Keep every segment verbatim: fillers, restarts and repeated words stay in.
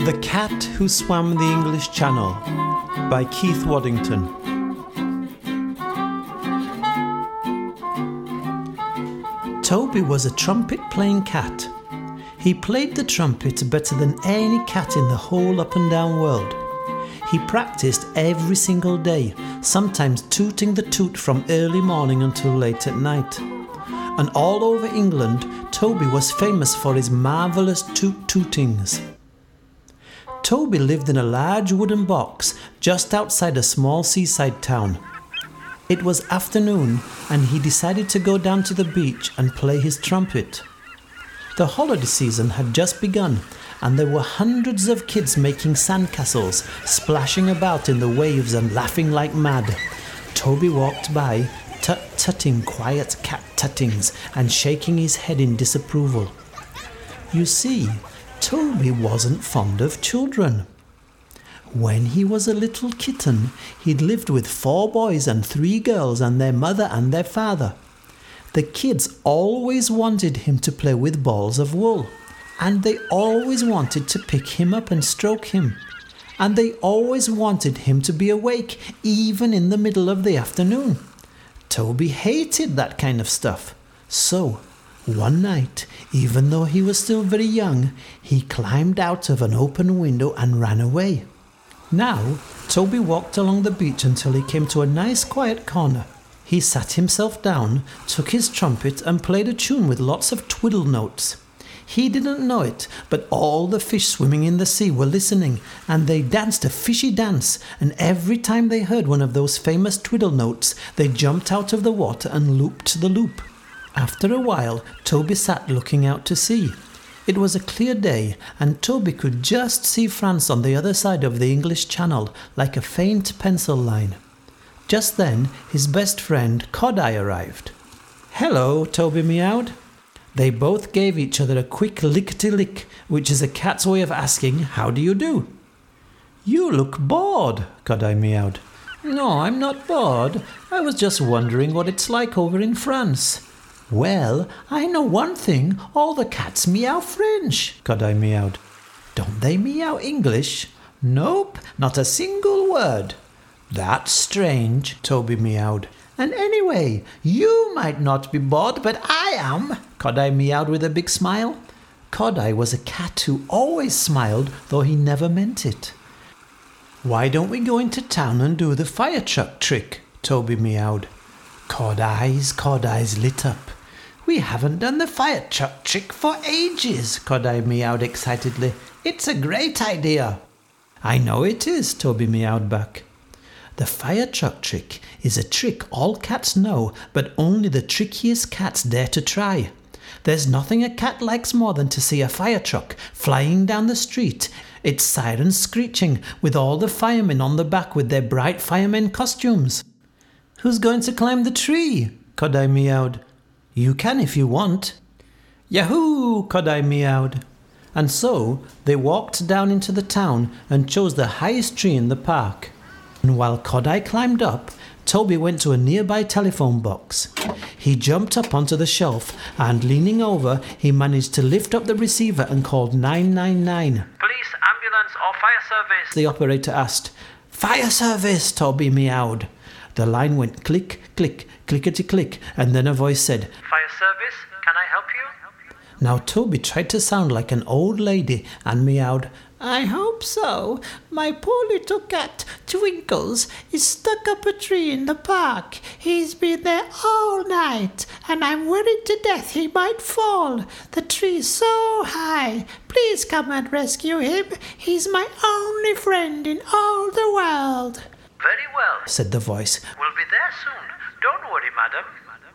The Cat Who Swam the English Channel by Keith Waddington. Toby was a trumpet-playing cat. He played the trumpet better than any cat in the whole up and down world. He practiced every single day, sometimes tooting the toot from early morning until late at night. And all over England, Toby was famous for his marvellous toot-tootings. Toby lived in a large wooden box just outside a small seaside town. It was afternoon and he decided to go down to the beach and play his trumpet. The holiday season had just begun and there were hundreds of kids making sandcastles, splashing about in the waves and laughing like mad. Toby walked by, tut-tutting quiet cat tuttings and shaking his head in disapproval. You see, Toby wasn't fond of children. When he was a little kitten, he'd lived with four boys and three girls and their mother and their father. The kids always wanted him to play with balls of wool, and they always wanted to pick him up and stroke him, and they always wanted him to be awake even in the middle of the afternoon. Toby hated that kind of stuff, so one night, even though he was still very young, he climbed out of an open window and ran away. Now, Toby walked along the beach until he came to a nice quiet corner. He sat himself down, took his trumpet and played a tune with lots of twiddle notes. He didn't know it, but all the fish swimming in the sea were listening, and they danced a fishy dance, and every time they heard one of those famous twiddle notes, they jumped out of the water and looped the loop. After a while, Toby sat looking out to sea. It was a clear day, and Toby could just see France on the other side of the English Channel, like a faint pencil line. Just then, his best friend, Cod-eye, arrived. "Hello," Toby meowed. They both gave each other a quick lickety-lick, which is a cat's way of asking, "How do you do?" "You look bored," Cod-eye meowed. "No, I'm not bored. I was just wondering what it's like over in France." "Well, I know one thing, all the cats meow French," Cod-eye meowed. "Don't they meow English?" "Nope, not a single word." "That's strange," Toby meowed. "And anyway, you might not be bored, but I am," Cod-eye meowed with a big smile. Cod-eye was a cat who always smiled, though he never meant it. "Why don't we go into town and do the fire truck trick?" Toby meowed. Cod-eye's Cod-eyes lit up. "We haven't done the fire truck trick for ages," Cod-eye meowed excitedly. "It's a great idea." "I know it is," Toby meowed back. The fire truck trick is a trick all cats know, but only the trickiest cats dare to try. There's nothing a cat likes more than to see a fire truck flying down the street, its sirens screeching, with all the firemen on the back with their bright firemen costumes. "Who's going to climb the tree?" Cod-eye meowed. "You can if you want." "Yahoo!" Cod-eye meowed. And so they walked down into the town and chose the highest tree in the park. And while Cod-eye climbed up, Toby went to a nearby telephone box. He jumped up onto the shelf and, leaning over, he managed to lift up the receiver and called nine nine nine. "Police, ambulance or fire service?" the operator asked. "Fire service," Toby meowed. The line went click, click, clickety-click, and then a voice said, "Fire service, can I help you?" Now Toby tried to sound like an old lady and meowed, "I hope so. My poor little cat, Twinkles, is stuck up a tree in the park. He's been there all night, and I'm worried to death he might fall. The tree's so high. Please come and rescue him. He's my only friend in all the world." "Very well," said the voice. "We'll be there soon. Don't worry, madam."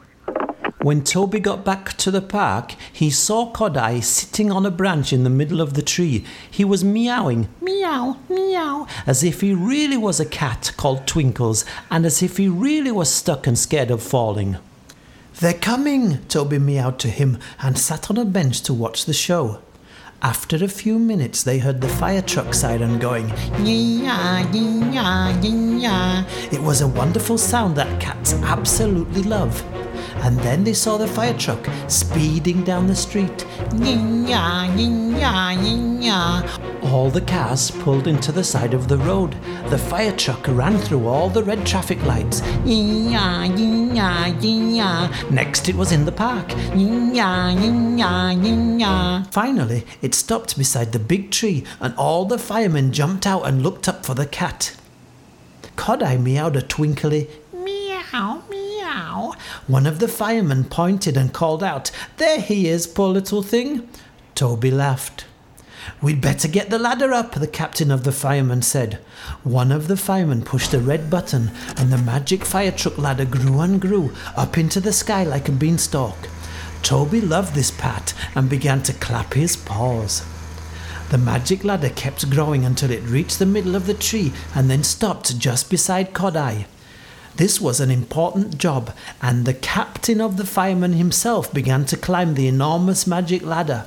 When Toby got back to the park, he saw Cod-eye sitting on a branch in the middle of the tree. He was meowing, meow, meow, as if he really was a cat called Twinkles, and as if he really was stuck and scared of falling. "They're coming," Toby meowed to him, and sat on a bench to watch the show. After a few minutes, they heard the fire truck siren going, yee-yah, yee-yah, yee-yah. It was a wonderful sound that cats absolutely love. And then they saw the fire truck speeding down the street. Yee-yah, yee-yah, yee-yah. All the cars pulled into the side of the road. The fire truck ran through all the red traffic lights. Yee-yah, yee-yah, yee-yah. Next it was in the park. Yee-yah, yee-yah, yee-yah. Finally, it stopped beside the big tree, and all the firemen jumped out and looked up for the cat. Cod-eye meowed a twinkly meow, meow. One of the firemen pointed and called out, "There he is, poor little thing." Toby laughed. "We'd better get the ladder up," the captain of the firemen said. One of the firemen pushed a red button, and the magic fire truck ladder grew and grew up into the sky like a beanstalk. Toby loved this pat and began to clap his paws. The magic ladder kept growing until it reached the middle of the tree and then stopped just beside Cod-eye. This was an important job, and the captain of the firemen himself began to climb the enormous magic ladder.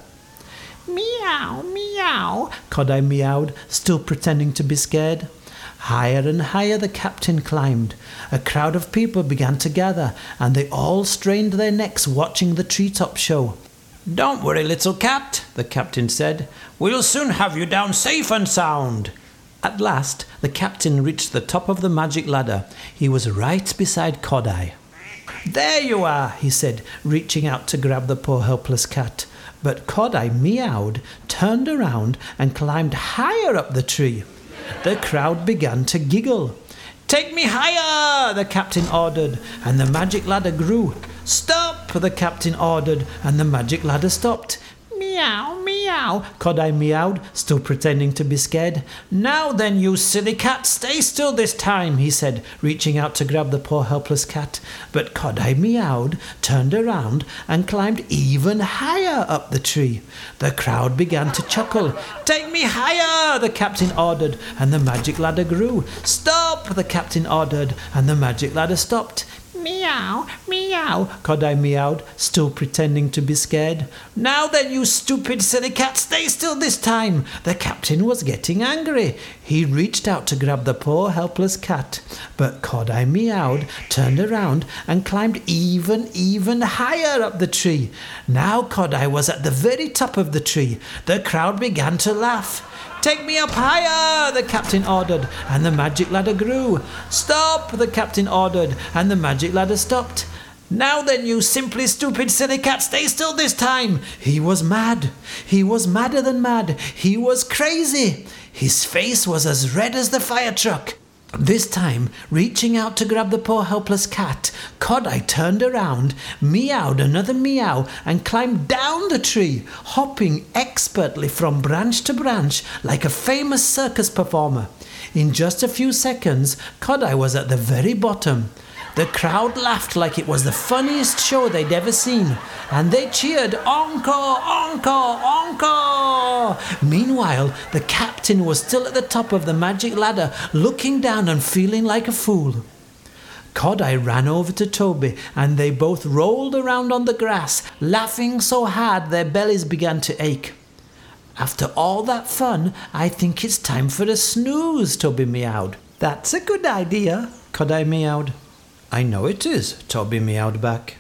"Meow, meow," Cod-eye meowed, still pretending to be scared. Higher and higher the captain climbed. A crowd of people began to gather, and they all strained their necks watching the treetop show. "Don't worry, little cat," the captain said. "We'll soon have you down safe and sound." At last, the captain reached the top of the magic ladder. He was right beside Cod-eye. "There you are," he said, reaching out to grab the poor helpless cat. But Cod-eye meowed, turned around, and climbed higher up the tree. The crowd began to giggle. "Take me higher," the captain ordered, and the magic ladder grew. "Stop," the captain ordered, and the magic ladder stopped. "Meow, meow," Cod-eye meowed, still pretending to be scared. "Now then, you silly cat, stay still this time," he said, reaching out to grab the poor helpless cat. But Cod-eye meowed, turned around, and climbed even higher up the tree. The crowd began to chuckle. "Take me higher," the captain ordered, and the magic ladder grew. "Stop," the captain ordered, and the magic ladder stopped. "Meow, meow," Cod-eye meowed, still pretending to be scared. "Now then, you stupid silly cat, stay still this time." The captain was getting angry. He reached out to grab the poor helpless cat. But Cod-eye meowed, turned around, and climbed even, even higher up the tree. Now Cod-eye was at the very top of the tree. The crowd began to laugh. "Take me up higher," the captain ordered, and the magic ladder grew. "Stop," the captain ordered, and the magic ladder stopped. "Now then, you simply stupid silly cat, stay still this time." He was mad. He was madder than mad. He was crazy. His face was as red as the fire truck. This time, reaching out to grab the poor helpless cat, Cod-eye turned around, meowed another meow, and climbed down the tree, hopping expertly from branch to branch like a famous circus performer. In just a few seconds, Cod-eye was at the very bottom. The crowd laughed like it was the funniest show they'd ever seen, and they cheered, "Encore, encore, encore!" Meanwhile, the captain was still at the top of the magic ladder, looking down and feeling like a fool. Cod-eye ran over to Toby, and they both rolled around on the grass, laughing so hard their bellies began to ache. "After all that fun, I think it's time for a snooze," Toby meowed. "That's a good idea," Cod-eye meowed. "I know it is," Toby meowed back.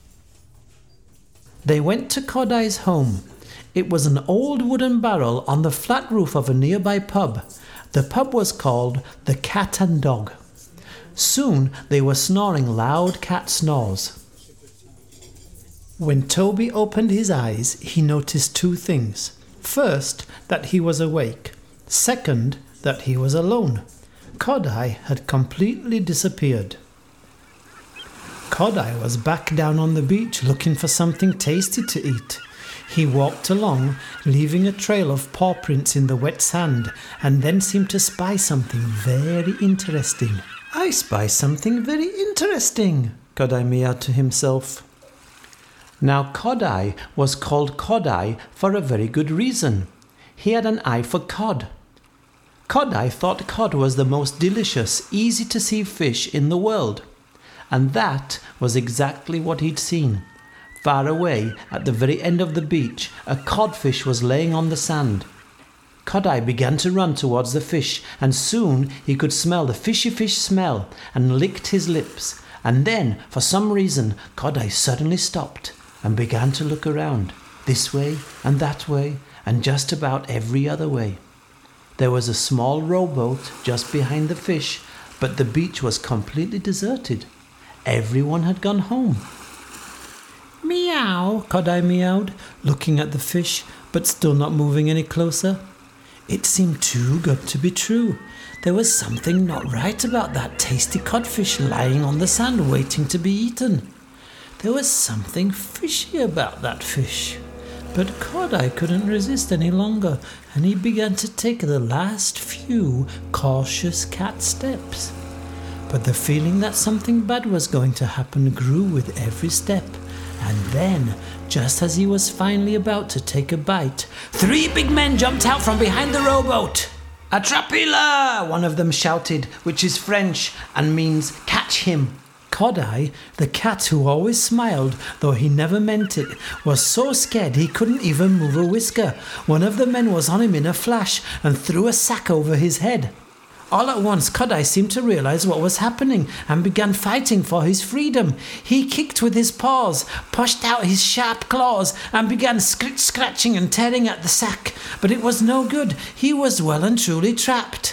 They went to Cod-eye's home. It was an old wooden barrel on the flat roof of a nearby pub. The pub was called the Cat and Dog. Soon they were snoring loud cat snores. When Toby opened his eyes, he noticed two things. First, that he was awake. Second, that he was alone. Cod-eye had completely disappeared. Cod-eye was back down on the beach looking for something tasty to eat. He walked along, leaving a trail of paw prints in the wet sand, and then seemed to spy something very interesting. "I spy something very interesting," Cod-eye meowed to himself. Now Cod-eye was called Cod-eye for a very good reason. He had an eye for cod. Cod-eye thought cod was the most delicious, easy-to-see fish in the world. And that was exactly what he'd seen. Far away, at the very end of the beach, a codfish was laying on the sand. Cod-eye began to run towards the fish, and soon he could smell the fishy fish smell and licked his lips. And then, for some reason, Cod-eye suddenly stopped and began to look around, this way and that way, and just about every other way. There was a small rowboat just behind the fish, but the beach was completely deserted. Everyone had gone home. Meow, Cod-eye meowed, looking at the fish, but still not moving any closer. It seemed too good to be true. There was something not right about that tasty codfish lying on the sand waiting to be eaten. There was something fishy about that fish. But Cod-eye couldn't resist any longer, and he began to take the last few cautious cat steps. But the feeling that something bad was going to happen grew with every step. And then, just as he was finally about to take a bite, three big men jumped out from behind the rowboat. "Attrapez-le!" one of them shouted, which is French and means catch him. Cod-eye, the cat who always smiled, though he never meant it, was so scared he couldn't even move a whisker. One of the men was on him in a flash and threw a sack over his head. All at once, Cod-eye seemed to realize what was happening and began fighting for his freedom. He kicked with his paws, pushed out his sharp claws, and began scritch scratching and tearing at the sack. But it was no good. He was well and truly trapped.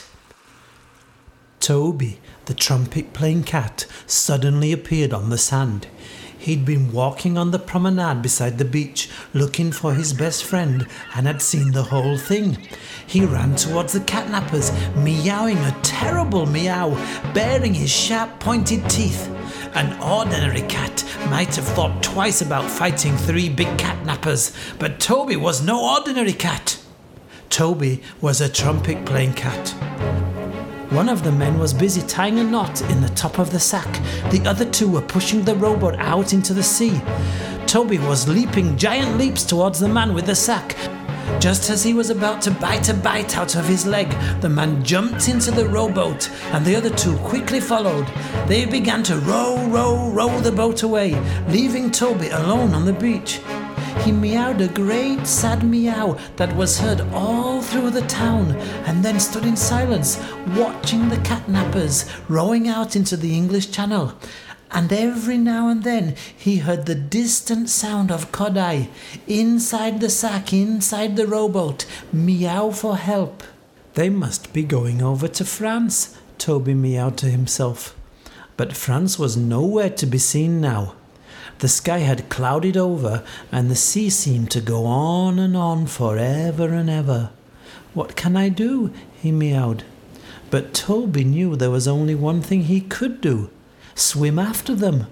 Toby, the trumpet-playing cat, suddenly appeared on the sand. He'd been walking on the promenade beside the beach, looking for his best friend, and had seen the whole thing. He ran towards the catnappers, meowing a terrible meow, baring his sharp pointed teeth. An ordinary cat might have thought twice about fighting three big catnappers, but Toby was no ordinary cat. Toby was a trumpet-playing cat. One of the men was busy tying a knot in the top of the sack. The other two were pushing the rowboat out into the sea. Toby was leaping giant leaps towards the man with the sack. Just as he was about to bite a bite out of his leg, the man jumped into the rowboat, and the other two quickly followed. They began to row, row, row the boat away, leaving Toby alone on the beach. He meowed a great sad meow that was heard all through the town, and then stood in silence, watching the catnappers rowing out into the English Channel. And every now and then he heard the distant sound of Cod-eye, inside the sack, inside the rowboat, meow for help. They must be going over to France, Toby meowed to himself. But France was nowhere to be seen now. The sky had clouded over, and the sea seemed to go on and on forever and ever. "What can I do?" he meowed. But Toby knew there was only one thing he could do: swim after them.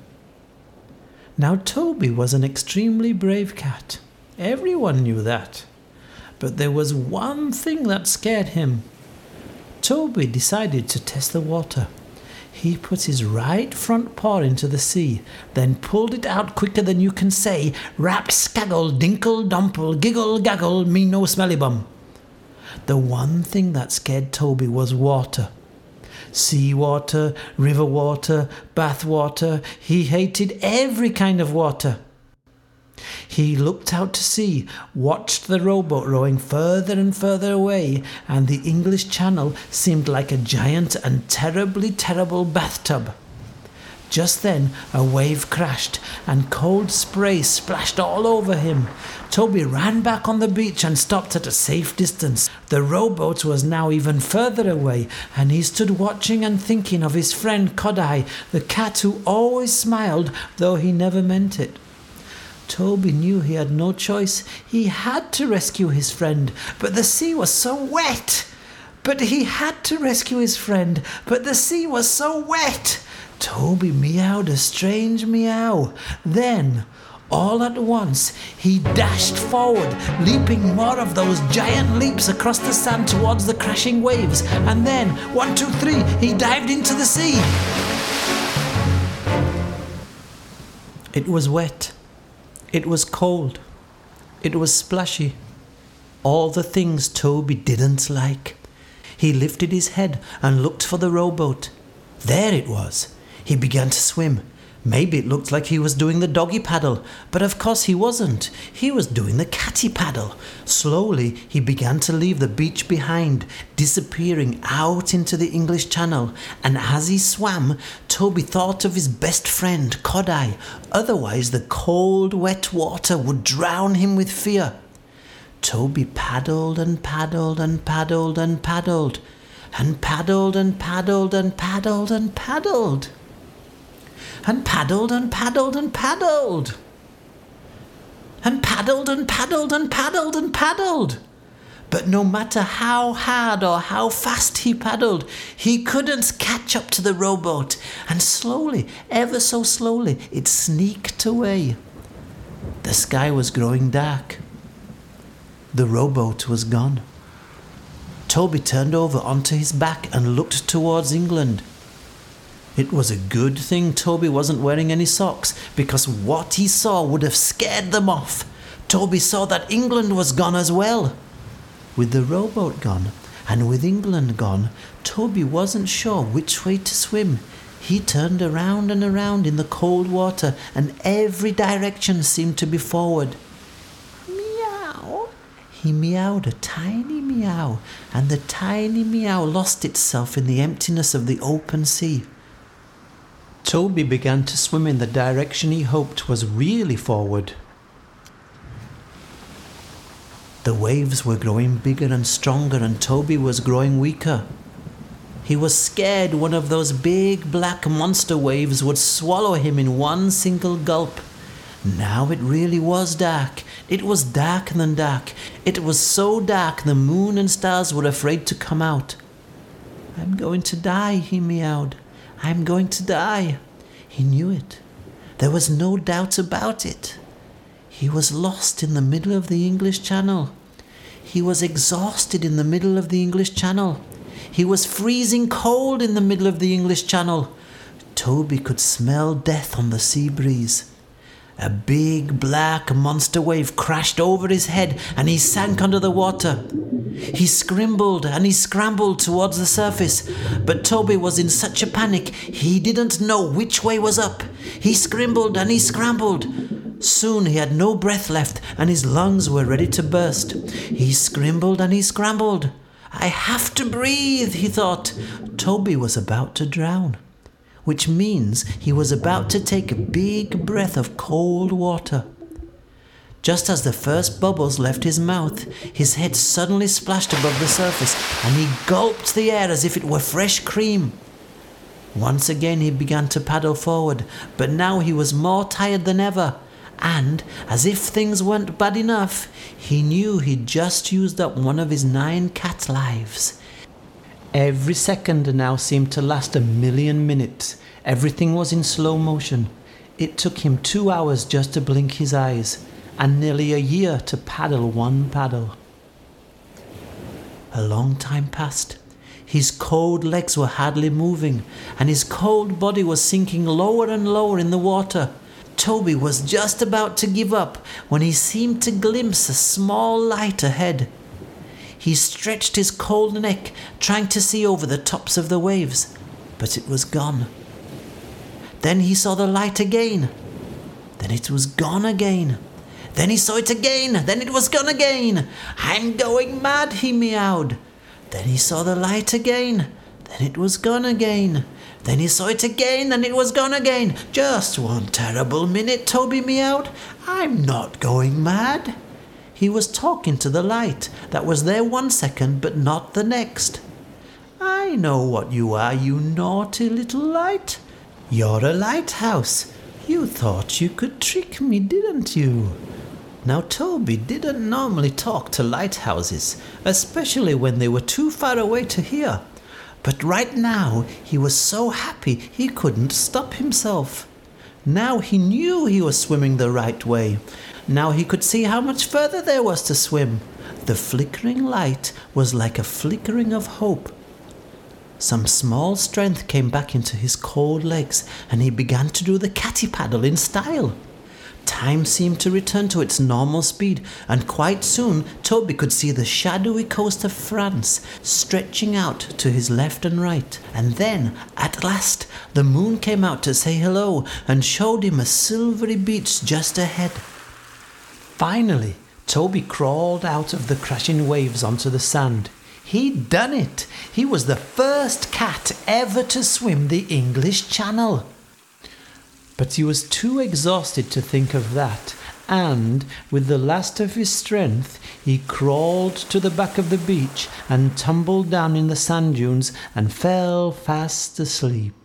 Now Toby was an extremely brave cat. Everyone knew that. But there was one thing that scared him. Toby decided to test the water. He put his right front paw into the sea, then pulled it out quicker than you can say, "Rap-skaggle, dinkle-dumple, giggle-gaggle, me no smelly bum." The one thing that scared Toby was water. Sea water, river water, bath water. He hated every kind of water. He looked out to sea, watched the rowboat rowing further and further away, and the English Channel seemed like a giant and terribly terrible bathtub. Just then a wave crashed, and cold spray splashed all over him. Toby ran back on the beach and stopped at a safe distance. The rowboat was now even further away, and he stood watching and thinking of his friend Cod-eye, the cat who always smiled, though he never meant it. Toby knew he had no choice. He had to rescue his friend, but the sea was so wet. But he had to rescue his friend, but the sea was so wet. Toby meowed a strange meow. Then, all at once, he dashed forward, leaping more of those giant leaps across the sand towards the crashing waves. And then, one, two, three, he dived into the sea. It was wet. It was cold. It was splashy. All the things Toby didn't like. He lifted his head and looked for the rowboat. There it was. He began to swim. Maybe it looked like he was doing the doggy paddle, but of course he wasn't. He was doing the catty paddle. Slowly he began to leave the beach behind, disappearing out into the English Channel. And as he swam, Toby thought of his best friend, Cod-eye. Otherwise the cold, wet water would drown him with fear. Toby paddled and paddled and paddled and paddled and paddled and paddled and paddled and paddled and paddled and paddled and paddled and paddled and paddled and paddled and paddled. But no matter how hard or how fast he paddled, he couldn't catch up to the rowboat, and slowly, ever so slowly, it sneaked away. The sky was growing dark. The rowboat was gone. Toby turned over onto his back and looked towards England. It was a good thing Toby wasn't wearing any socks, because what he saw would have scared them off. Toby saw that England was gone as well. With the rowboat gone, and with England gone, Toby wasn't sure which way to swim. He turned around and around in the cold water, and every direction seemed to be forward. Meow! He meowed a tiny meow, and the tiny meow lost itself in the emptiness of the open sea. Toby began to swim in the direction he hoped was really forward. The waves were growing bigger and stronger, and Toby was growing weaker. He was scared one of those big black monster waves would swallow him in one single gulp. Now it really was dark. It was darker than dark. It was so dark the moon and stars were afraid to come out. "I'm going to die," he meowed. "I'm going to die." He knew it. There was no doubt about it. He was lost in the middle of the English Channel. He was exhausted in the middle of the English Channel. He was freezing cold in the middle of the English Channel. Toby could smell death on the sea breeze. A big black monster wave crashed over his head, and he sank under the water. He scrambled and he scrambled towards the surface, but Toby was in such a panic he didn't know which way was up. He scrambled and he scrambled. Soon he had no breath left, and his lungs were ready to burst. He scrambled and he scrambled. "I have to breathe," he thought. Toby was about to drown, which means he was about to take a big breath of cold water. Just as the first bubbles left his mouth, his head suddenly splashed above the surface, and he gulped the air as if it were fresh cream. Once again he began to paddle forward, but now he was more tired than ever. And, as if things weren't bad enough, he knew he'd just used up one of his nine cat lives. Every second now seemed to last a million minutes. Everything was in slow motion. It took him two hours just to blink his eyes, and nearly a year to paddle one paddle. A long time passed. His cold legs were hardly moving, and his cold body was sinking lower and lower in the water. Toby was just about to give up when he seemed to glimpse a small light ahead. He stretched his cold neck, trying to see over the tops of the waves, but it was gone. Then he saw the light again. Then it was gone again. Then he saw it again. Then it was gone again. "I'm going mad," he meowed. Then he saw the light again. Then it was gone again. Then he saw it again, then it was gone again. "Just one terrible minute," Toby meowed. "I'm not going mad." He was talking to the light that was there one second but not the next. "I know what you are, you naughty little light. You're a lighthouse. You thought you could trick me, didn't you?" Now Toby didn't normally talk to lighthouses, especially when they were too far away to hear. But right now he was so happy he couldn't stop himself. Now he knew he was swimming the right way. Now he could see how much further there was to swim. The flickering light was like a flickering of hope. Some small strength came back into his cold legs, and he began to do the catty paddle in style. Time seemed to return to its normal speed, and quite soon Toby could see the shadowy coast of France stretching out to his left and right. And then, at last, the moon came out to say hello and showed him a silvery beach just ahead. Finally, Toby crawled out of the crashing waves onto the sand. He'd done it! He was the first cat ever to swim the English Channel. But he was too exhausted to think of that, and, with the last of his strength, he crawled to the back of the beach and tumbled down in the sand dunes and fell fast asleep.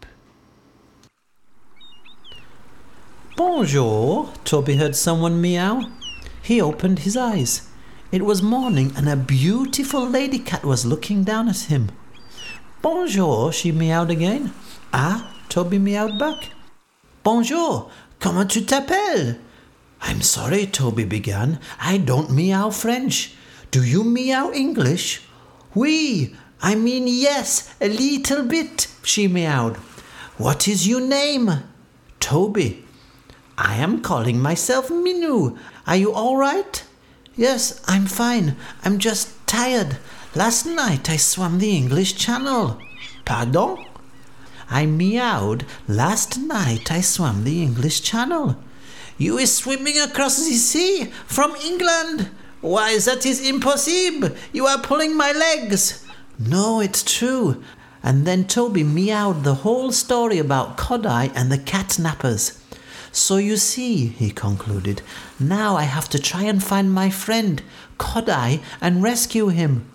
Bonjour, Toby heard someone meow. He opened his eyes. It was morning and a beautiful lady cat was looking down at him. Bonjour, she meowed again. Ah, Toby meowed back. Bonjour, comment tu t'appelles? I'm sorry, Toby began. I don't meow French. Do you meow English? Oui, I mean yes, a little bit, she meowed. What is your name? Toby. I am calling myself Minou. Are you all right? Yes, I'm fine. I'm just tired. Last night I swam the English Channel. Pardon? I meowed. Last night I swam the English Channel. You is swimming across the sea from England. Why, that is impossible. You are pulling my legs. No, it's true. And then Toby meowed the whole story about Kodai and the cat nappers. So you see, he concluded, now I have to try and find my friend, Kodai, and rescue him.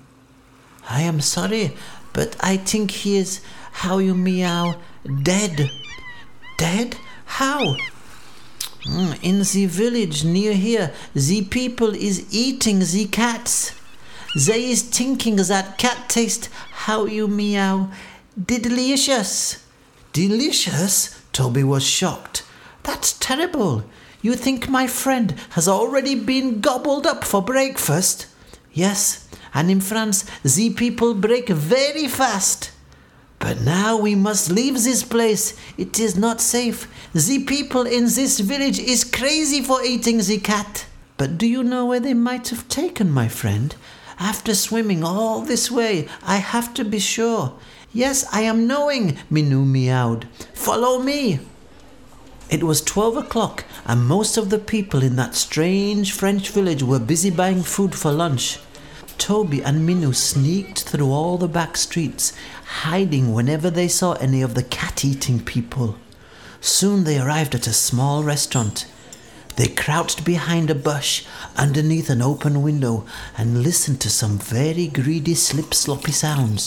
I am sorry, but I think he is, how you meow, dead. Dead? How? Mm, in the village near here, the people is eating the cats. They is thinking that cat taste, how you meow, delicious. Delicious? Toby was shocked. That's terrible. You think my friend has already been gobbled up for breakfast? Yes, and in France, the people break very fast. But now we must leave this place. It is not safe. The people in this village is crazy for eating the cat. But do you know where they might have taken my friend? After swimming all this way, I have to be sure. Yes, I am knowing, Minou meowed. Follow me. It was twelve o'clock, and most of the people in that strange French village were busy buying food for lunch. Toby and Minou sneaked through all the back streets, hiding whenever they saw any of the cat-eating people. Soon they arrived at a small restaurant. They crouched behind a bush, underneath an open window, and listened to some very greedy slip-sloppy sounds.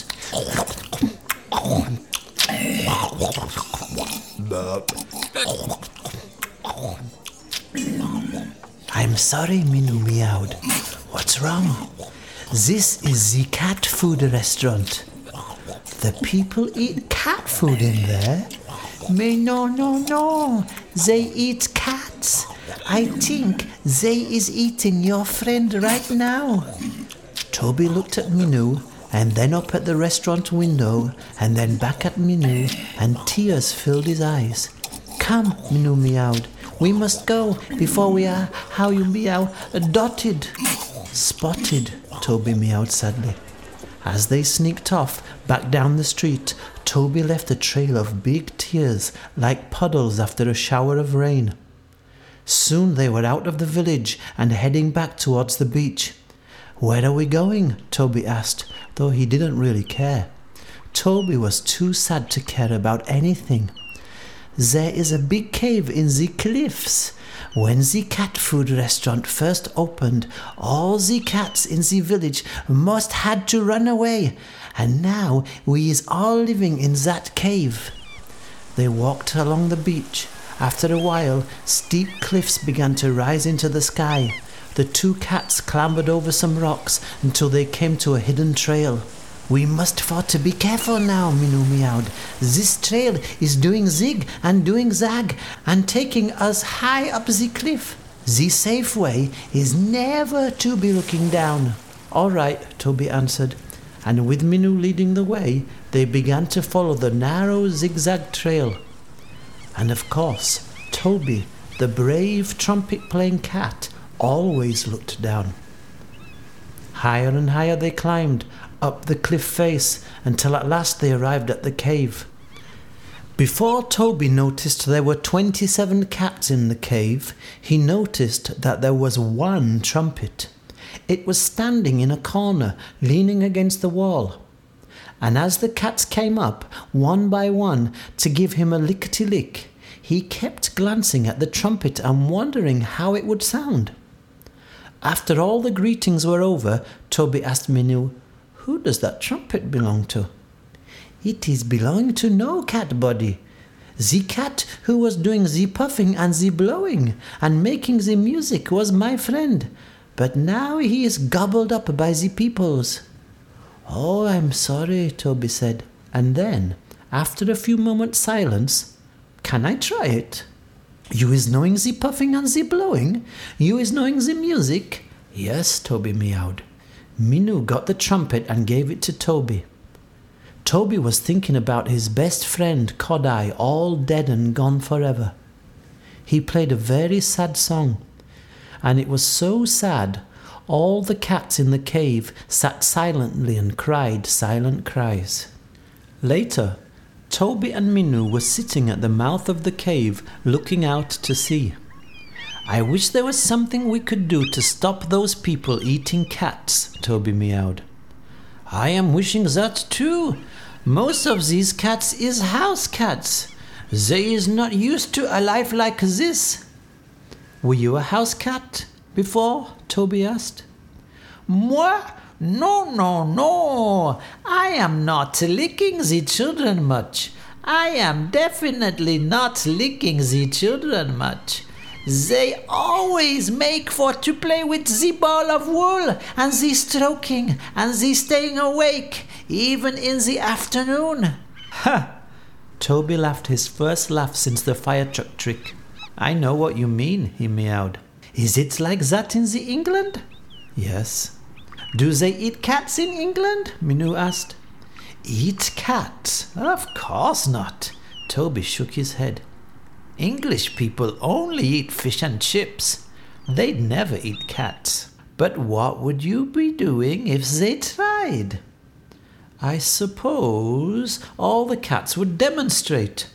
I'm sorry, Minou meowed. What's wrong? This is the cat food restaurant. The people eat cat food in there? Mais no, no, no. They eat cats. I think they is eating your friend right now. Toby looked at Minou, and then up at the restaurant window, and then back at Minou, and tears filled his eyes. Come, Minou meowed. We must go before we are, how you meow, dotted. Spotted, Toby meowed sadly. As they sneaked off, back down the street, Toby left a trail of big tears, like puddles after a shower of rain. Soon they were out of the village and heading back towards the beach. Where are we going? Toby asked, though he didn't really care. Toby was too sad to care about anything. There is a big cave in the cliffs. When the cat food restaurant first opened, all the cats in the village must had to run away, and now we is all living in that cave. They walked along the beach. After a while, steep cliffs began to rise into the sky. The two cats clambered over some rocks until they came to a hidden trail. We must for to be careful now, Minou meowed. This trail is doing zig and doing zag and taking us high up the cliff. The safe way is never to be looking down. All right, Toby answered, and with Minou leading the way, they began to follow the narrow zigzag trail. And of course, Toby, the brave trumpet-playing cat, always looked down. Higher and higher they climbed, up the cliff face, until at last they arrived at the cave. Before Toby noticed there were twenty-seven cats in the cave, he noticed that there was one trumpet. It was standing in a corner, leaning against the wall. And as the cats came up, one by one, to give him a lickety-lick, he kept glancing at the trumpet and wondering how it would sound. After all the greetings were over, Toby asked Minoo, "Who does that trumpet belong to?" "It is belonging to no cat body. The cat who was doing the puffing and the blowing and making the music was my friend, but now he is gobbled up by the peoples." "Oh, I'm sorry," Toby said, and then, after a few moments' silence, "Can I try it?" "You is knowing the puffing and the blowing? You is knowing the music?" "Yes," Toby meowed. Minoo got the trumpet and gave it to Toby. Toby was thinking about his best friend Cod-eye, all dead and gone forever. He played a very sad song, and it was so sad all the cats in the cave sat silently and cried silent cries. Later, Toby and Minoo were sitting at the mouth of the cave looking out to sea. "I wish there was something we could do to stop those people eating cats," Toby meowed. "I am wishing that too. Most of these cats is house cats. They is not used to a life like this." "Were you a house cat before?" Toby asked. "Moi? No, no, no. I am not licking the children much. I am definitely not licking the children much. They always make for to play with the ball of wool and the stroking and the staying awake, even in the afternoon." "Ha!" Toby laughed his first laugh since the fire truck trick. "I know what you mean," he meowed. "Is it like that in the England?" "Yes." "Do they eat cats in England?" Minoo asked. "Eat cats? Of course not." Toby shook his head. "English people only eat fish and chips. They'd never eat cats." "But what would you be doing if they tried?" "I suppose all the cats would demonstrate."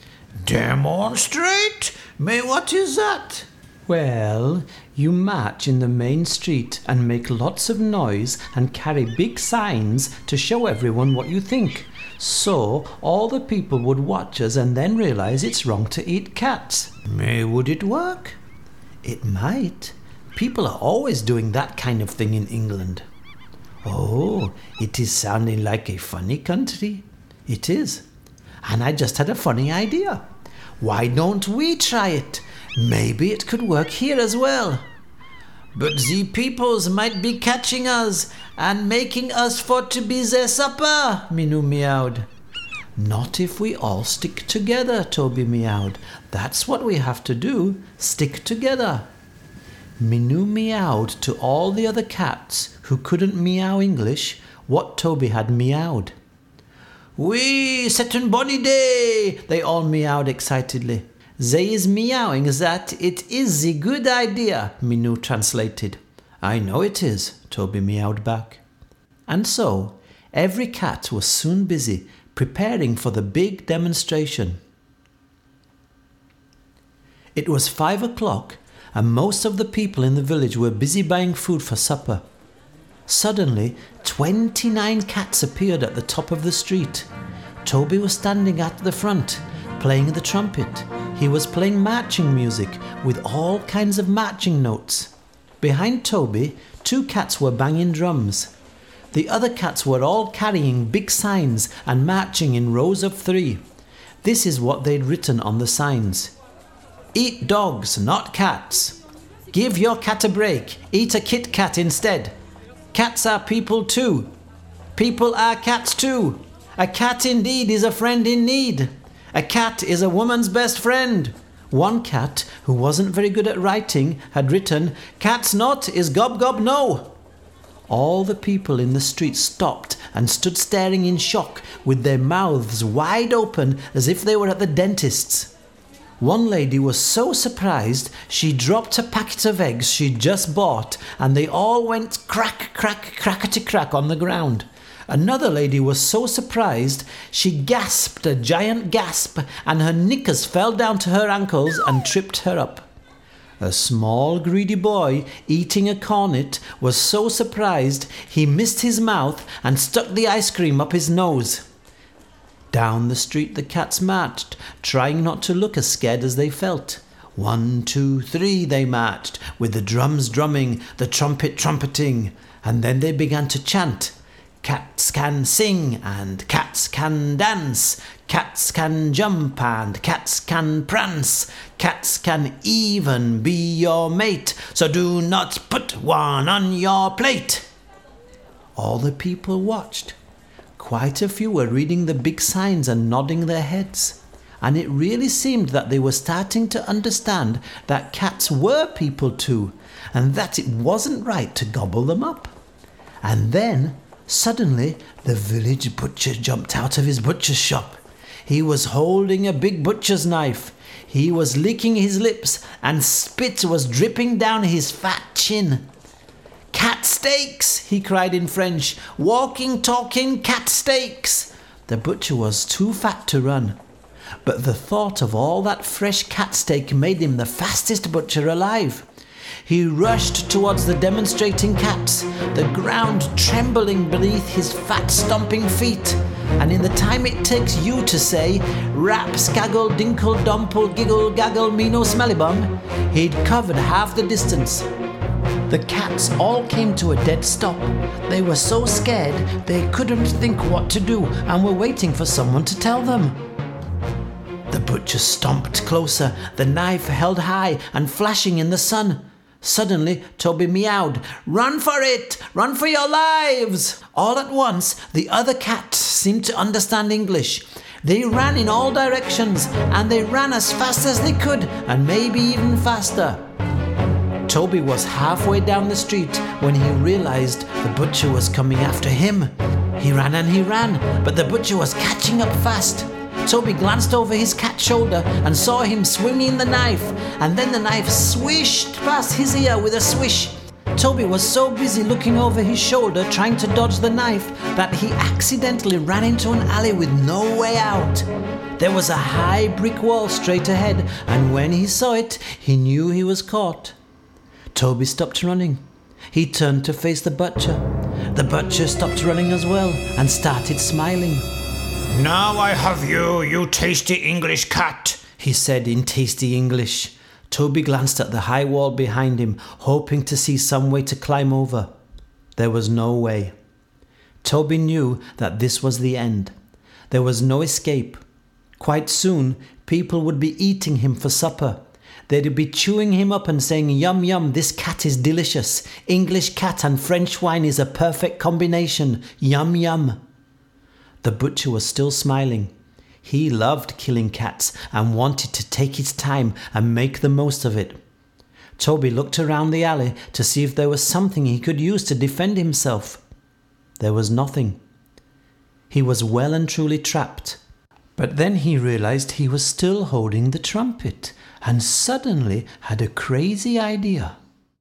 "Demonstrate? May, what is that?" "Well, you march in the main street and make lots of noise and carry big signs to show everyone what you think. So all the people would watch us and then realize it's wrong to eat cats." "May, would it work?" "It might. People are always doing that kind of thing in England." "Oh, it is sounding like a funny country." "It is. And I just had a funny idea. Why don't we try it? Maybe it could work here as well." "But the peoples might be catching us and making us for to be their supper," Minoo meowed. "Not if we all stick together," Toby meowed. "That's what we have to do, stick together." Minoo meowed to all the other cats who couldn't meow English what Toby had meowed. "We set un bonny day," they all meowed excitedly. "They is meowing that it is the good idea," Minoo translated. "I know it is," Toby meowed back. And so, every cat was soon busy preparing for the big demonstration. It was five o'clock, and most of the people in the village were busy buying food for supper. Suddenly, twenty-nine cats appeared at the top of the street. Toby was standing at the front, playing the trumpet. He was playing marching music with all kinds of marching notes. Behind Toby, two cats were banging drums. The other cats were all carrying big signs and marching in rows of three. This is what they'd written on the signs. "Eat dogs, not cats. Give your cat a break. Eat a Kit Kat instead. Cats are people too. People are cats too. A cat indeed is a friend in need. A cat is a woman's best friend." One cat, who wasn't very good at writing, had written, "Cat's not is gob gob no." All the people in the street stopped and stood staring in shock with their mouths wide open as if they were at the dentist's. One lady was so surprised she dropped a packet of eggs she'd just bought and they all went crack, crack, crackety-crack on the ground. Another lady was so surprised she gasped a giant gasp and her knickers fell down to her ankles and tripped her up. A small greedy boy eating a cornet was so surprised he missed his mouth and stuck the ice cream up his nose. Down the street the cats marched, trying not to look as scared as they felt. One, two, three they marched, with the drums drumming, the trumpet trumpeting, and then they began to chant. Cats can sing and cats can dance, cats can jump and cats can prance, cats can even be your mate, so do not put one on your plate. All the people watched. Quite a few were reading the big signs and nodding their heads, and it really seemed that they were starting to understand that cats were people too, and that it wasn't right to gobble them up. And then, suddenly, the village butcher jumped out of his butcher's shop. He was holding a big butcher's knife. He was licking his lips, and spit was dripping down his fat chin. "Cat steaks!" he cried in French. "Walking, talking cat steaks!" The butcher was too fat to run, but the thought of all that fresh cat steak made him the fastest butcher alive. He rushed towards the demonstrating cats, the ground trembling beneath his fat stomping feet, and in the time it takes you to say rap, skaggle, dinkle, dumple, giggle, gaggle, me no smelly bum, he'd covered half the distance. The cats all came to a dead stop. They were so scared they couldn't think what to do and were waiting for someone to tell them. The butcher stomped closer, the knife held high and flashing in the sun. Suddenly, Toby meowed, "Run for it! Run for your lives!" All at once, the other cats seemed to understand English. They ran in all directions, and they ran as fast as they could, and maybe even faster. Toby was halfway down the street when he realized the butcher was coming after him. He ran and he ran, but the butcher was catching up fast. Toby glanced over his cat's shoulder and saw him swinging the knife, and then the knife swished past his ear with a swish. Toby was so busy looking over his shoulder trying to dodge the knife that he accidentally ran into an alley with no way out. There was a high brick wall straight ahead, and when he saw it, he knew he was caught. Toby stopped running. He turned to face the butcher. The butcher stopped running as well and started smiling. "Now I have you, you tasty English cat," he said in tasty English. Toby glanced at the high wall behind him, hoping to see some way to climb over. There was no way. Toby knew that this was the end. There was no escape. Quite soon, people would be eating him for supper. They'd be chewing him up and saying, "Yum, yum, this cat is delicious. English cat and French wine is a perfect combination. Yum, yum." The butcher was still smiling. He loved killing cats and wanted to take his time and make the most of it. Toby looked around the alley to see if there was something he could use to defend himself. There was nothing. He was well and truly trapped. But then he realized he was still holding the trumpet, and suddenly had a crazy idea.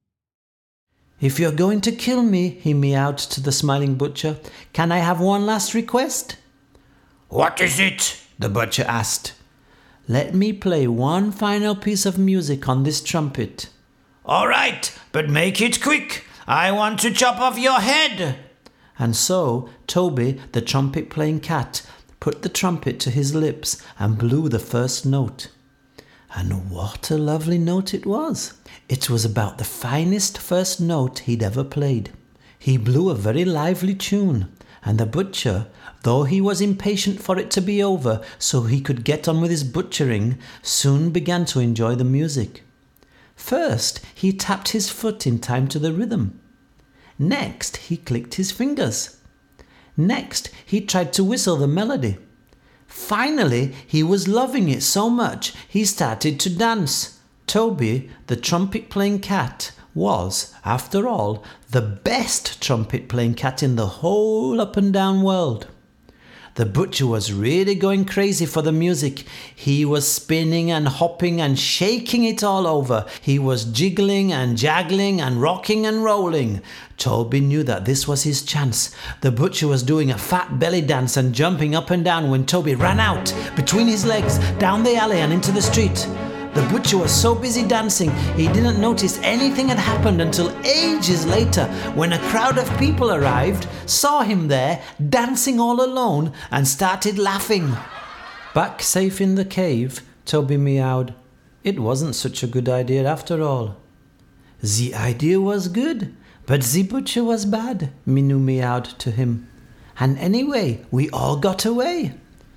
"If you're going to kill me," he meowed to the smiling butcher, "can I have one last request?" "What is it?" the butcher asked. "Let me play one final piece of music on this trumpet." "All right, but make it quick. I want to chop off your head." And so Toby, the trumpet-playing cat, put the trumpet to his lips and blew the first note. And what a lovely note it was! It was about the finest first note he'd ever played. He blew a very lively tune, and the butcher, though he was impatient for it to be over so he could get on with his butchering, soon began to enjoy the music. First, he tapped his foot in time to the rhythm. Next, he clicked his fingers. Next, he tried to whistle the melody. Finally, he was loving it so much he started to dance. Toby, the trumpet-playing cat, was, after all, the best trumpet-playing cat in the whole up-and-down world. The butcher was really going crazy for the music. He was spinning and hopping and shaking it all over. He was jiggling and jaggling and rocking and rolling. Toby knew that this was his chance. The butcher was doing a fat belly dance and jumping up and down when Toby ran out, between his legs, down the alley and into the street. The butcher was so busy dancing, he didn't notice anything had happened until ages later, when a crowd of people arrived, saw him there, dancing all alone, and started laughing. Back safe in the cave, Toby meowed. It wasn't such a good idea after all. The idea was good, but the butcher was bad, Minoo meowed to him. And anyway, we all got away.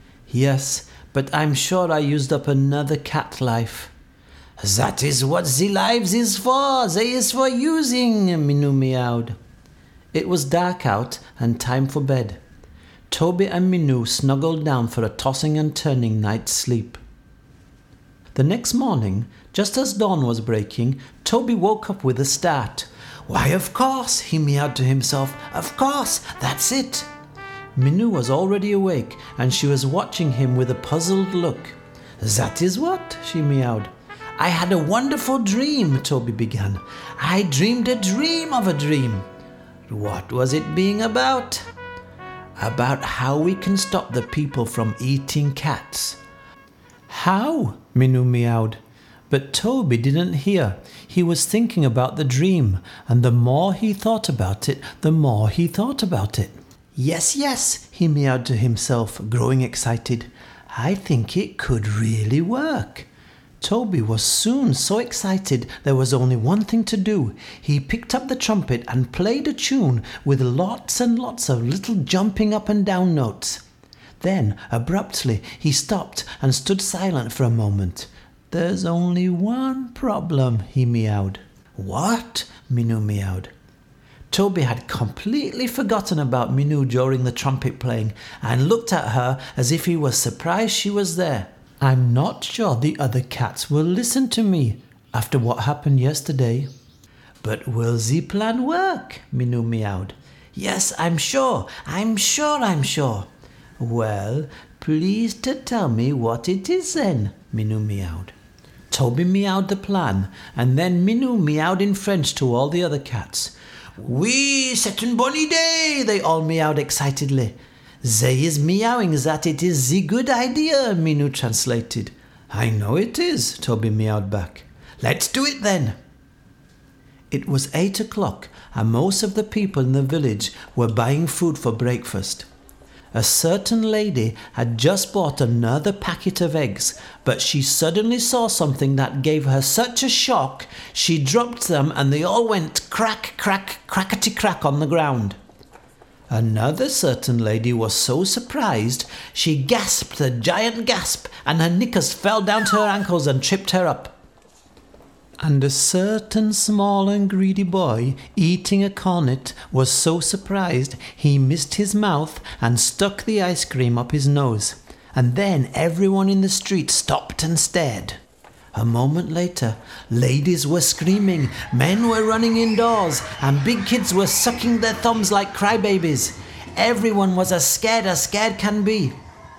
Yes, but I'm sure I used up another cat life. That is what the lives is for, they is for using, Minoo meowed. It was dark out and time for bed. Toby and Minoo snuggled down for a tossing and turning night's sleep. The next morning, just as dawn was breaking, Toby woke up with a start. Why, of course, he meowed to himself. Of course, that's it. Minoo was already awake, and she was watching him with a puzzled look. That is what, she meowed. I had a wonderful dream, Toby began. I dreamed a dream of a dream. What was it being about? About how we can stop the people from eating cats. How? Minoo meowed. But Toby didn't hear. He was thinking about the dream, and the more he thought about it, the more he thought about it. Yes, yes, he meowed to himself, growing excited. I think it could really work. Toby was soon so excited there was only one thing to do. He picked up the trumpet and played a tune with lots and lots of little jumping up and down notes. Then, abruptly, he stopped and stood silent for a moment. There's only one problem, he meowed. What? Minoo meowed. Toby had completely forgotten about Minoo during the trumpet playing and looked at her as if he was surprised she was there. I'm not sure the other cats will listen to me after what happened yesterday. But will the plan work? Minoo meowed. Yes, I'm sure, I'm sure, I'm sure. Well, please to tell me what it is then, Minoo meowed. Toby meowed the plan, and then Minoo meowed in French to all the other cats. Oui, c'est une bonne idée, they all meowed excitedly. They is meowing that it is the good idea, Minoo translated. I know it is, Toby meowed back. Let's do it then. It was eight o'clock, and most of the people in the village were buying food for breakfast. A certain lady had just bought another packet of eggs, but she suddenly saw something that gave her such a shock, she dropped them and they all went crack, crack, crackety-crack on the ground. Another certain lady was so surprised, she gasped a giant gasp, and her knickers fell down to her ankles and tripped her up. And a certain small and greedy boy, eating a cornet, was so surprised he missed his mouth and stuck the ice cream up his nose. And then everyone in the street stopped and stared. A moment later, ladies were screaming, men were running indoors, and big kids were sucking their thumbs like crybabies. Everyone was as scared as scared can be.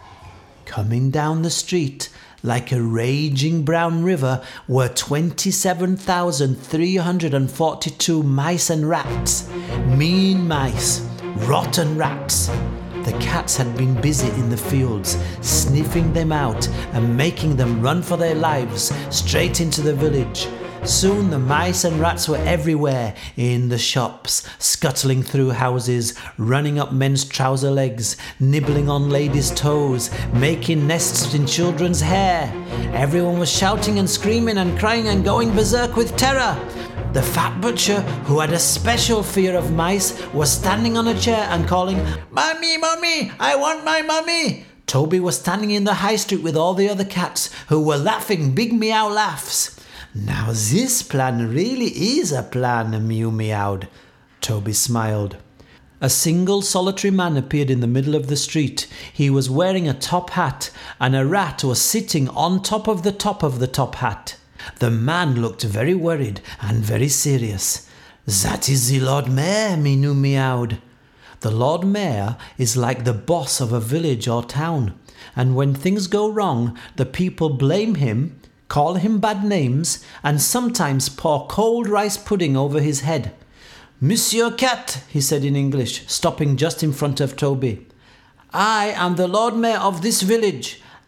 Coming down the street, like a raging brown river, were twenty-seven thousand three hundred forty-two mice and rats. Mean mice, rotten rats. The cats had been busy in the fields, sniffing them out and making them run for their lives, straight into the village. Soon the mice and rats were everywhere, in the shops, scuttling through houses, running up men's trouser legs, nibbling on ladies' toes, making nests in children's hair. Everyone was shouting and screaming and crying and going berserk with terror. The fat butcher, who had a special fear of mice, was standing on a chair and calling, "Mummy, Mummy, I want my mummy!" Toby was standing in the high street with all the other cats, who were laughing big meow laughs. Now this plan really is a plan, Mew meowed. Toby smiled. A single solitary man appeared in the middle of the street. He was wearing a top hat, and a rat was sitting on top of the top of the top hat. The man looked very worried and very serious. That is the Lord Mayor, Minoo meowed. The Lord Mayor is like the boss of a village or town, and when things go wrong, the people blame him, call him bad names, and sometimes pour cold rice pudding over his head. "Monsieur Cat," he said in English, stopping just in front of Toby. "I am the Lord Mayor of this village,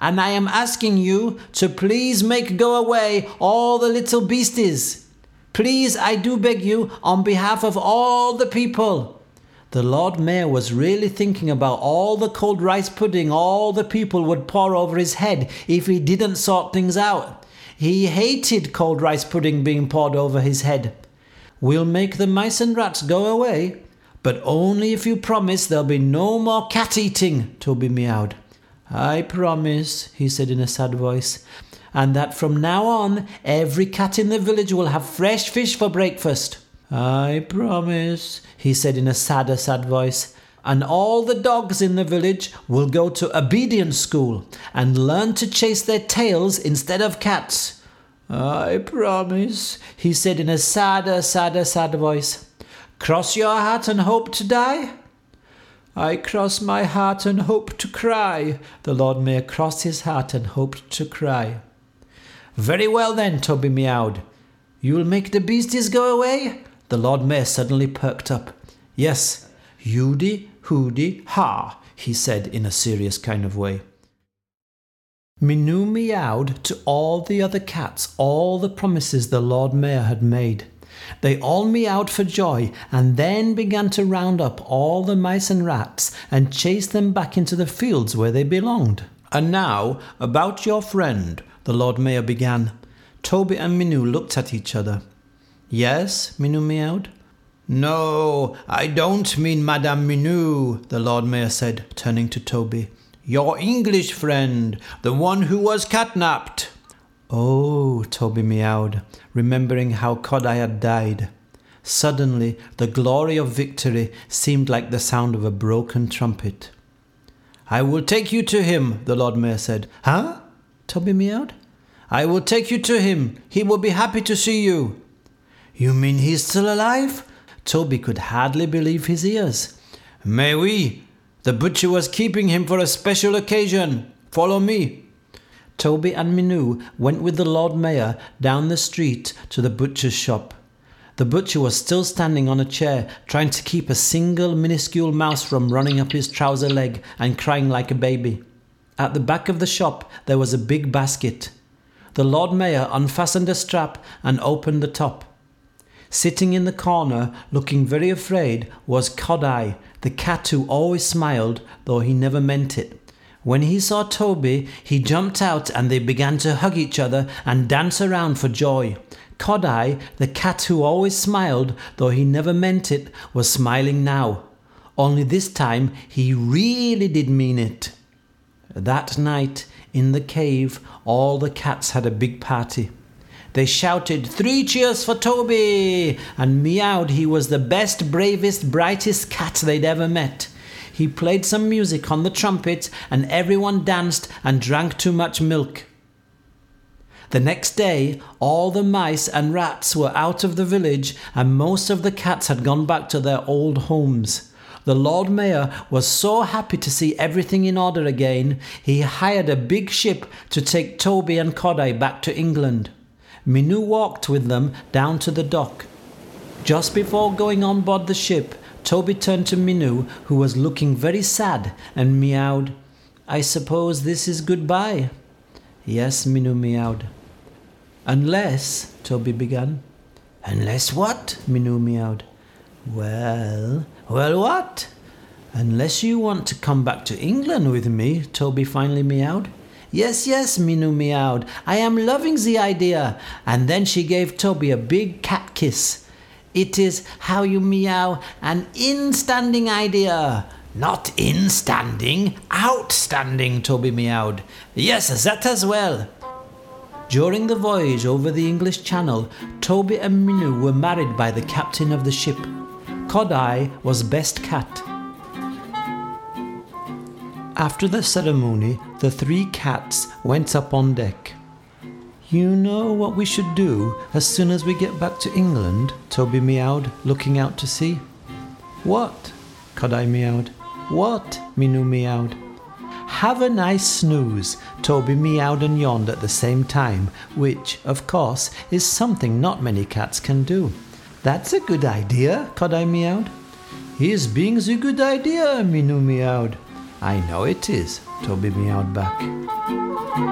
and I am asking you to please make go away all the little beasties. Please, I do beg you, on behalf of all the people." The Lord Mayor was really thinking about all the cold rice pudding all the people would pour over his head if he didn't sort things out. He hated cold rice pudding being poured over his head. "We'll make the mice and rats go away, but only if you promise there'll be no more cat eating," Toby meowed. "I promise," he said in a sad voice, "and that from now on every cat in the village will have fresh fish for breakfast." "I promise," he said in a sadder, sad voice, "and all the dogs in the village will go to obedience school and learn to chase their tails instead of cats." "I promise," he said in a sadder, sadder, sad voice. "Cross your heart and hope to die?" "I cross my heart and hope to cry." The Lord Mayor crossed his heart and hoped to cry. "Very well then," Toby meowed. "You'll make the beasties go away?" The Lord Mayor suddenly perked up. "Yes, Hooty, Hooty, ha," he said in a serious kind of way. Minoo meowed to all the other cats all the promises the Lord Mayor had made. They all meowed for joy and then began to round up all the mice and rats and chase them back into the fields where they belonged. "And now, about your friend," the Lord Mayor began. Toby and Minoo looked at each other. "Yes?" Minoo meowed. "No, I don't mean Madame Minoo," the Lord Mayor said, turning to Toby. "Your English friend, the one who was catnapped." "Oh," Toby meowed, remembering how Cod-eye had died. Suddenly, the glory of victory seemed like the sound of a broken trumpet. "I will take you to him," the Lord Mayor said. "Huh?" Toby meowed. "I will take you to him. He will be happy to see you." "You mean he's still alive?" Toby could hardly believe his ears. "Mais oui, the butcher was keeping him for a special occasion. Follow me." Toby and Minoo went with the Lord Mayor down the street to the butcher's shop. The butcher was still standing on a chair, trying to keep a single minuscule mouse from running up his trouser leg and crying like a baby. At the back of the shop there was a big basket. The Lord Mayor unfastened a strap and opened the top. Sitting in the corner, looking very afraid, was Cod-eye, the cat who always smiled, though he never meant it. When he saw Toby, he jumped out and they began to hug each other and dance around for joy. Cod-eye, the cat who always smiled, though he never meant it, was smiling now. Only this time he really did mean it. That night, in the cave, all the cats had a big party. They shouted, "Three cheers for Toby!" and meowed he was the best, bravest, brightest cat they'd ever met. He played some music on the trumpet and everyone danced and drank too much milk. The next day, all the mice and rats were out of the village and most of the cats had gone back to their old homes. The Lord Mayor was so happy to see everything in order again, he hired a big ship to take Toby and Cod-eye back to England. Minoo walked with them down to the dock. Just before going on board the ship, Toby turned to Minoo, who was looking very sad, and meowed, "I suppose this is goodbye." "Yes," Minoo meowed. "Unless," Toby began. "Unless what?" Minoo meowed. Well, well what? "Unless you want to come back to England with me," Toby finally meowed. "Yes, yes," Minoo meowed. "I am loving the idea." And then she gave Toby a big cat kiss. "It is, how you meow, an in-standing idea." "Not in-standing, outstanding," Toby meowed. "Yes, that as well." During the voyage over the English Channel, Toby and Minoo were married by the captain of the ship. Cod-eye was best cat. After the ceremony, the three cats went up on deck. "You know what we should do as soon as we get back to England?" Toby meowed, looking out to sea. "What?" Cod-eye meowed. "What?" Minoo meowed. "Have a nice snooze," Toby meowed and yawned at the same time, which, of course, is something not many cats can do. "That's a good idea," Cod-eye meowed. "He's being the good idea," Minoo meowed. I know it is, Toby meowed back.